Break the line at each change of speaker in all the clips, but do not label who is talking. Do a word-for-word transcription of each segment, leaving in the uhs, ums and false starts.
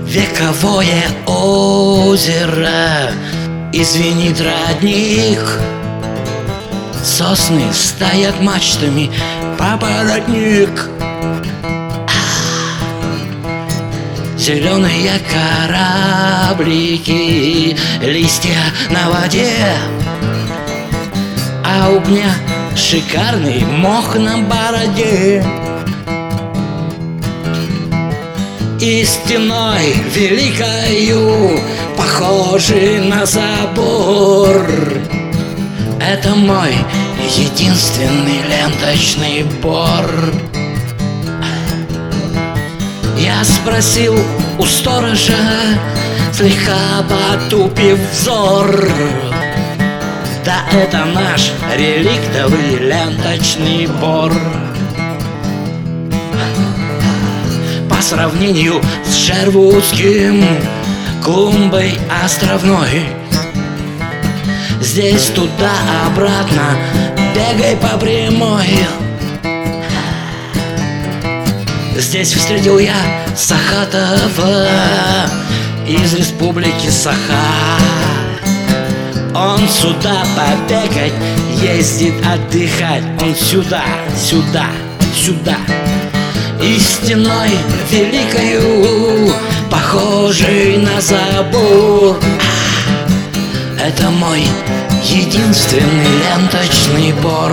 Вековое озеро, извинит родник. Сосны стоят мачтами, папоротник. Зеленые кораблики, листья на воде, а у меня шикарный мох на бороде. И стеной великою, похожий на забор, это мой единственный ленточный бор. Я спросил у сторожа, слегка потупив взор: да это наш реликтовый ленточный бор. По сравнению с шервудским клумбой островной, здесь туда-обратно бегай по прямой. Здесь встретил я Сахатова из республики Саха. Он сюда побегать ездит отдыхать. Он сюда, сюда, сюда. И стеной великою, похожей на забор, это мой единственный ленточный бор.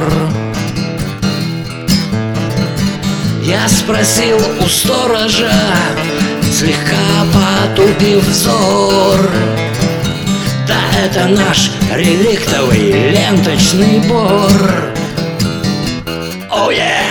Я спросил у сторожа, слегка потупив взор: да это наш реликтовый ленточный бор. Oh yeah!